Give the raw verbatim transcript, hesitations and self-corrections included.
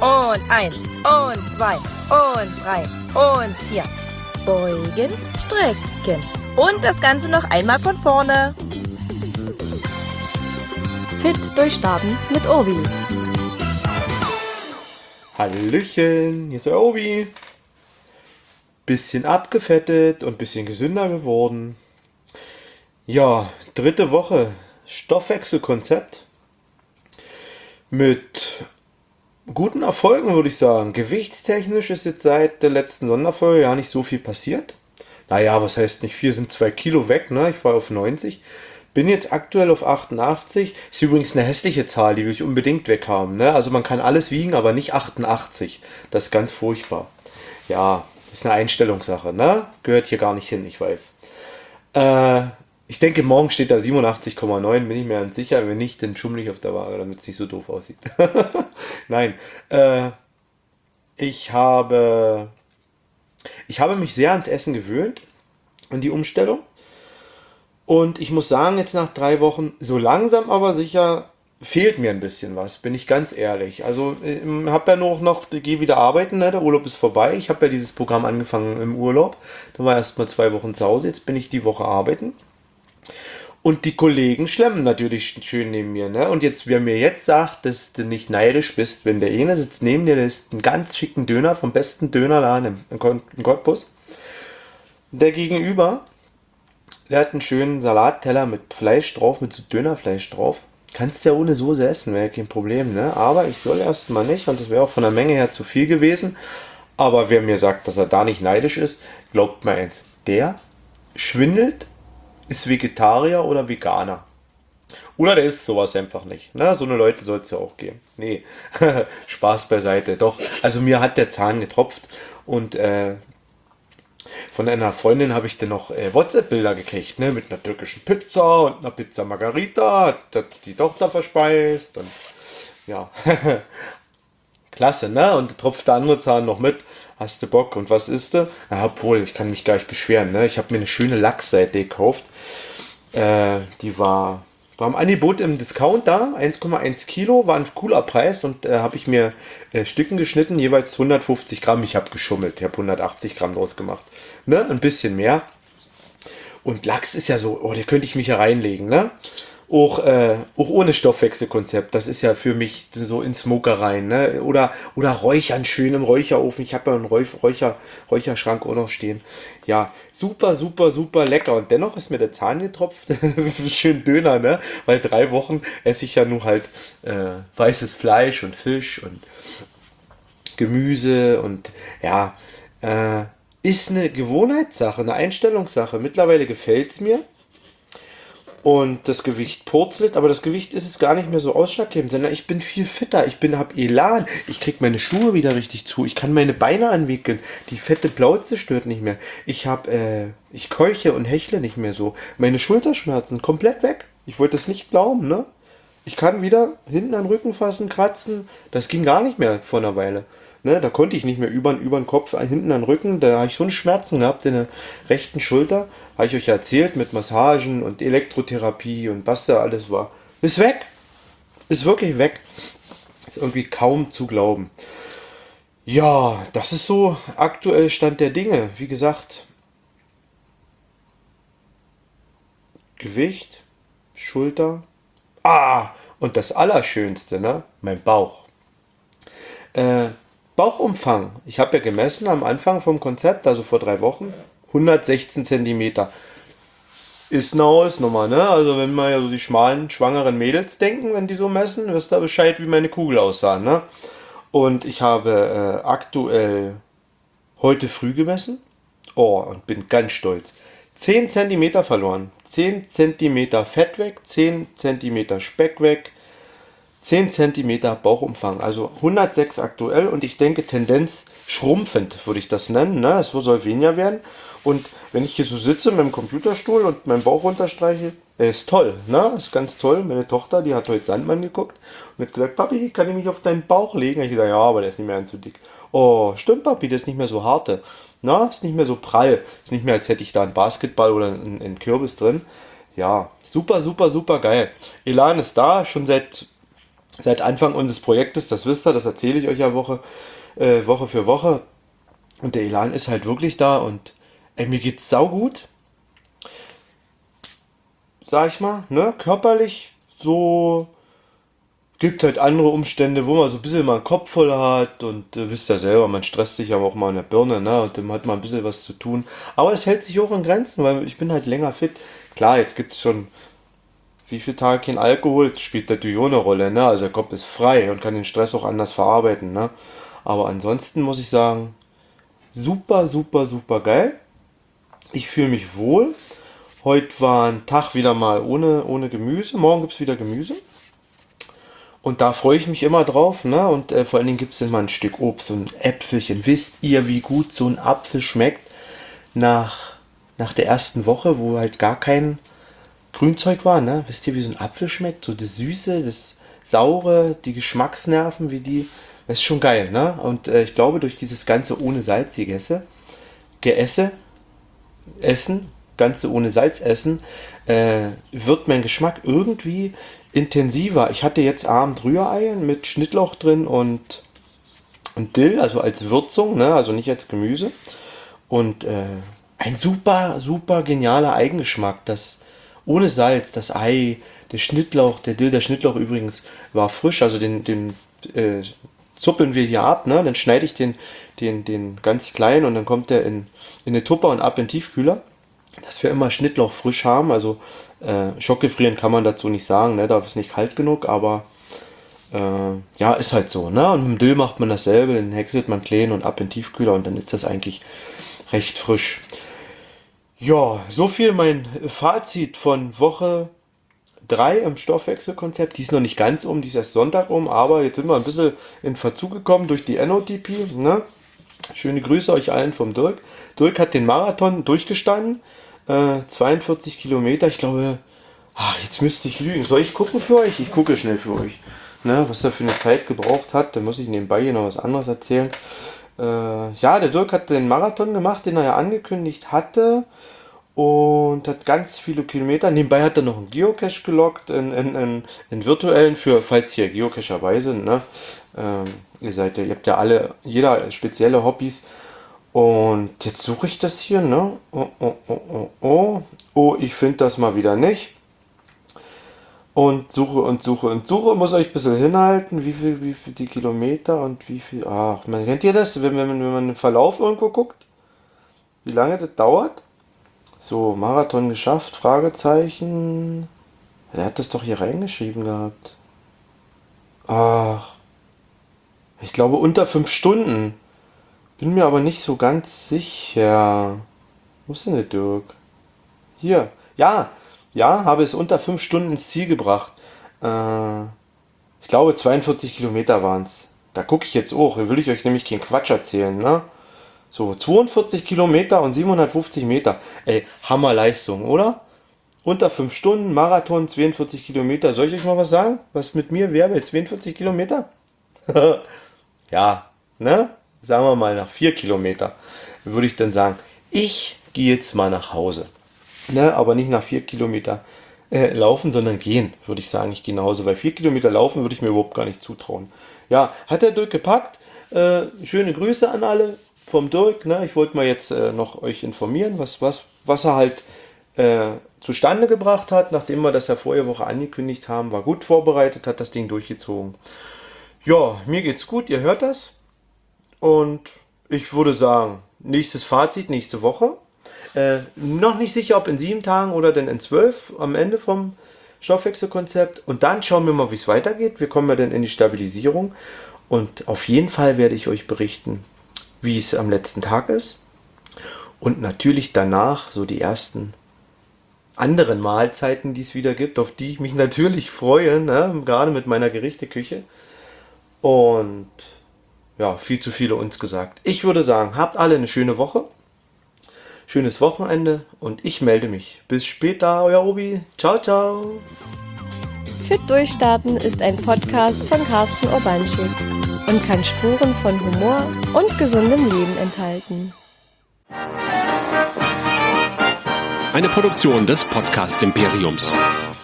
Und eins, und zwei, und drei, und vier. Beugen, strecken. Und das Ganze noch einmal von vorne. Fit durchstarten mit Obi. Hallöchen, hier ist der Obi. Bisschen abgefettet und bisschen gesünder geworden. Ja, dritte Woche Stoffwechselkonzept. Mit guten Erfolgen, würde ich sagen. Gewichtstechnisch ist jetzt seit der letzten Sonderfolge ja nicht so viel passiert. Naja, was heißt nicht viel, sind zwei Kilo weg, ne? Ich war auf neunzig. Bin jetzt aktuell auf achtundachtzig. Ist übrigens eine hässliche Zahl, die will ich unbedingt weghaben, ne? Also man kann alles wiegen, aber nicht achtundachtzig. Das ist ganz furchtbar. Ja, ist eine Einstellungssache, ne? Gehört hier gar nicht hin, ich weiß. Äh, ich denke, morgen steht da siebenundachtzig Komma neun, bin ich mir ganz sicher. Wenn nicht, dann schummel ich auf der Waage, damit es nicht so doof aussieht. Nein, äh, ich habe, ich habe mich sehr ans Essen gewöhnt, an die Umstellung. Und ich muss sagen, jetzt nach drei Wochen, so langsam aber sicher, fehlt mir ein bisschen was, bin ich ganz ehrlich. Also ich habe ja noch, noch gehe wieder arbeiten, ne? Der Urlaub ist vorbei. Ich habe ja dieses Programm angefangen im Urlaub. Da war erst mal zwei Wochen zu Hause, jetzt bin ich die Woche arbeiten. Und die Kollegen schlemmen natürlich schön neben mir, ne? Und jetzt, wer mir jetzt sagt, dass du nicht neidisch bist, wenn der eine sitzt neben dir, der isst einen ganz schicken Döner vom besten Dönerladen in Cottbus. Der Gegenüber, der hat einen schönen Salatteller mit Fleisch drauf, mit so Dönerfleisch drauf. Kannst ja ohne Soße essen, wäre kein Problem, ne? Aber ich soll erstmal nicht und das wäre auch von der Menge her zu viel gewesen. Aber wer mir sagt, dass er da nicht neidisch ist, glaubt mir eins. Der schwindelt, ist Vegetarier oder Veganer. Oder der isst sowas einfach nicht. Ne? So eine Leute soll es ja auch geben. Nee, Spaß beiseite. Doch, also mir hat der Zahn getropft und äh, von einer Freundin habe ich dann noch äh, WhatsApp-Bilder gekriegt, ne, mit einer türkischen Pizza und einer Pizza Margarita, hat die Tochter verspeist und ja, klasse, ne, und tropft der andere Zahn noch mit, hast du Bock und was isst du? Na, obwohl, ich kann mich gar nicht beschweren, ne, ich habe mir eine schöne Lachsseite gekauft, äh, die war... War im Angebot im Discount da, eins Komma eins Kilo, war ein cooler Preis und äh, habe ich mir äh, Stücken geschnitten, jeweils hundertfünfzig Gramm. Ich habe geschummelt, ich habe hundertachtzig Gramm draus gemacht. Ne? Ein bisschen mehr. Und Lachs ist ja so, oh, da könnte ich mich ja reinlegen, ne? Auch, äh, auch ohne Stoffwechselkonzept, das ist ja für mich so in Smoker rein, ne? Oder, oder Räuchern schön im Räucherofen. Ich habe ja einen Räucher, Räucherschrank auch noch stehen. Ja, super, super, super lecker. Und dennoch ist mir der Zahn getropft. Schön Döner, ne? Weil drei Wochen esse ich ja nur halt äh, weißes Fleisch und Fisch und Gemüse und ja, äh, ist eine Gewohnheitssache, eine Einstellungssache. Mittlerweile gefällt es mir. Und das Gewicht purzelt, aber das Gewicht ist es gar nicht mehr so ausschlaggebend, sondern ich bin viel fitter, ich bin, hab Elan, ich krieg meine Schuhe wieder richtig zu, ich kann meine Beine anwickeln, die fette Plauze stört nicht mehr, ich hab, äh, ich keuche und hechle nicht mehr so, meine Schulterschmerzen komplett weg, ich wollte es nicht glauben, ne? Ich kann wieder hinten an den Rücken fassen, kratzen, das ging gar nicht mehr vor einer Weile. Ne, da konnte ich nicht mehr über, über den Kopf, hinten an den Rücken, da habe ich so einen Schmerzen gehabt in der rechten Schulter. Habe ich euch ja erzählt, mit Massagen und Elektrotherapie und was da alles war. Ist weg. Ist wirklich weg. Ist irgendwie kaum zu glauben. Ja, das ist so aktuell Stand der Dinge. Wie gesagt, Gewicht, Schulter. Ah, und das Allerschönste, ne? Mein Bauch. Äh, Bauchumfang. Ich habe ja gemessen am Anfang vom Konzept, also vor drei Wochen, hundertsechzehn Zentimeter. Ist eine Hausnummer, ne? Also wenn mal ja so die schmalen, schwangeren Mädels denken, wenn die so messen, wisst ihr Bescheid, wie meine Kugel aussah, ne? Und ich habe äh, aktuell heute früh gemessen. Oh, und bin ganz stolz. zehn Zentimeter verloren. zehn Zentimeter Fett weg, zehn Zentimeter Speck weg, zehn Zentimeter Bauchumfang, also hundertsechs aktuell und ich denke Tendenz schrumpfend, würde ich das nennen, ne? Es soll weniger werden und wenn ich hier so sitze mit dem Computerstuhl und meinen Bauch runterstreiche, äh, ist toll, ne? Ist ganz toll. Meine Tochter, die hat heute Sandmann geguckt und hat gesagt, Papi, kann ich mich auf deinen Bauch legen? Ich gesagt, ja, aber der ist nicht mehr ganz so dick. Oh, stimmt, Papi, der ist nicht mehr so harte. Na, ist nicht mehr so prall. Ist nicht mehr, als hätte ich da einen Basketball oder einen, einen Kürbis drin. Ja, super, super, super geil. Elan ist da, schon seit seit Anfang unseres Projektes, das wisst ihr, das erzähle ich euch ja Woche, äh, Woche für Woche. Und der Elan ist halt wirklich da und ey, mir geht's saugut. Sag ich mal, ne? Körperlich so. Gibt halt andere Umstände, wo man so ein bisschen mal einen Kopf voll hat und äh, wisst ja selber, man stresst sich aber auch mal in der Birne, ne? Und dann hat man ein bisschen was zu tun. Aber es hält sich auch in Grenzen, weil ich bin halt länger fit. Klar, jetzt gibt es schon wie viele Tage kein Alkohol, das spielt natürlich auch eine Rolle, ne? Also der Kopf ist frei und kann den Stress auch anders verarbeiten, ne? Aber ansonsten muss ich sagen, super, super, super geil. Ich fühle mich wohl. Heute war ein Tag wieder mal ohne, ohne Gemüse. Morgen gibt es wieder Gemüse. Und da freue ich mich immer drauf, ne? Und äh, vor allen Dingen gibt es dann mal ein Stück Obst, so ein Äpfelchen. Wisst ihr, wie gut so ein Apfel schmeckt nach, nach der ersten Woche, wo halt gar kein Grünzeug war, ne? Wisst ihr, wie so ein Apfel schmeckt? So das Süße, das Saure, die Geschmacksnerven, wie die. Das ist schon geil, ne? Und äh, ich glaube, durch dieses Ganze ohne Salz gegessen, geesse, essen, Ganze ohne Salz essen, äh, wird mein Geschmack irgendwie intensiver. Ich hatte jetzt Abend Rührei mit Schnittlauch drin und, und Dill, also als Würzung, ne? Also nicht als Gemüse. Und äh, ein super, super genialer Eigengeschmack. Das ohne Salz, das Ei, der Schnittlauch, der Dill, der Schnittlauch übrigens war frisch, also den, den äh, zuppeln wir hier ab, ne? Dann schneide ich den, den, den ganz klein und dann kommt der in, in eine Tupper und ab in den Tiefkühler. Dass wir immer Schnittlauch frisch haben, also äh, schockgefrieren kann man dazu nicht sagen, ne? Da ist nicht kalt genug, aber äh, ja, ist halt so, ne? Und mit dem Dill macht man dasselbe, den häckselt man klein und ab in den Tiefkühler und dann ist das eigentlich recht frisch. Ja, so viel mein Fazit von Woche drei im Stoffwechselkonzept. Die ist noch nicht ganz um, die ist erst Sonntag um, aber jetzt sind wir ein bisschen in Verzug gekommen durch die N O T P, ne? Schöne Grüße euch allen vom Dirk. Dirk hat den Marathon durchgestanden. Äh, zweiundvierzig Kilometer. Ich glaube, ach, jetzt müsste ich lügen. Soll ich gucken für euch? Ich gucke schnell für euch. Ne, was er für eine Zeit gebraucht hat. Da muss ich nebenbei hier noch was anderes erzählen. Äh, ja, der Dirk hat den Marathon gemacht, den er ja angekündigt hatte. Und hat ganz viele Kilometer. Nebenbei hat er noch einen Geocache gelockt, in, in, in, in virtuellen, für, falls ihr Geocacherweise, ne? Ähm, ihr seid ja, ihr habt ja alle, jeder spezielle Hobbys. Und jetzt suche ich das hier, ne? Oh, oh, oh, oh, oh. Oh, ich finde das mal wieder nicht. Und suche und suche und suche, muss euch ein bisschen hinhalten, wie viel, wie viel die Kilometer und wie viel. Ach, man, kennt ihr das, wenn, wenn, wenn man einen Verlauf irgendwo guckt? Wie lange das dauert? So, Marathon geschafft, Fragezeichen. Er hat das doch hier reingeschrieben gehabt. Ach. Ich glaube unter fünf Stunden. Bin mir aber nicht so ganz sicher. Wo ist denn der Dirk? Hier. Ja, ja, habe es unter fünf Stunden ins Ziel gebracht. Äh, ich glaube zweiundvierzig Kilometer waren es. Da gucke ich jetzt auch. Da will ich euch nämlich keinen Quatsch erzählen, ne? So, zweiundvierzig Kilometer und siebenhundertfünfzig Meter. Ey, Hammerleistung, oder? Unter fünf Stunden, Marathon, zweiundvierzig Kilometer. Soll ich euch mal was sagen? Was mit mir wäre bei zweiundvierzig Kilometer? Ja, ne? Sagen wir mal nach vier Kilometer. Würde ich dann sagen, ich gehe jetzt mal nach Hause. Ne? Aber nicht nach vier Kilometer äh, laufen, sondern gehen, würde ich sagen. Ich gehe nach Hause. Weil vier Kilometer laufen würde ich mir überhaupt gar nicht zutrauen. Ja, hat der Dirk gepackt. Äh, schöne Grüße an alle vom Dirk. Ne? Ich wollte mal jetzt äh, noch euch informieren, was, was, was er halt äh, zustande gebracht hat, nachdem wir das ja vorige Woche angekündigt haben. War gut vorbereitet, hat das Ding durchgezogen. Ja, mir geht's gut, ihr hört das. Und ich würde sagen, nächstes Fazit, nächste Woche. Äh, noch nicht sicher, ob in sieben Tagen oder denn in zwölf am Ende vom Stoffwechselkonzept. Und dann schauen wir mal, wie es weitergeht. Wir kommen ja dann in die Stabilisierung. Und auf jeden Fall werde ich euch berichten, wie es am letzten Tag ist. Und natürlich danach so die ersten anderen Mahlzeiten, die es wieder gibt, auf die ich mich natürlich freue, ne? Gerade mit meiner Gerichteküche. Und ja, viel zu viele uns gesagt. Ich würde sagen, habt alle eine schöne Woche, schönes Wochenende und ich melde mich. Bis später, euer Obi. Ciao, ciao. Fit Durchstarten ist ein Podcast von Carsten Urbanschik und kann Spuren von Humor und gesundem Leben enthalten. Eine Produktion des Podcast Imperiums.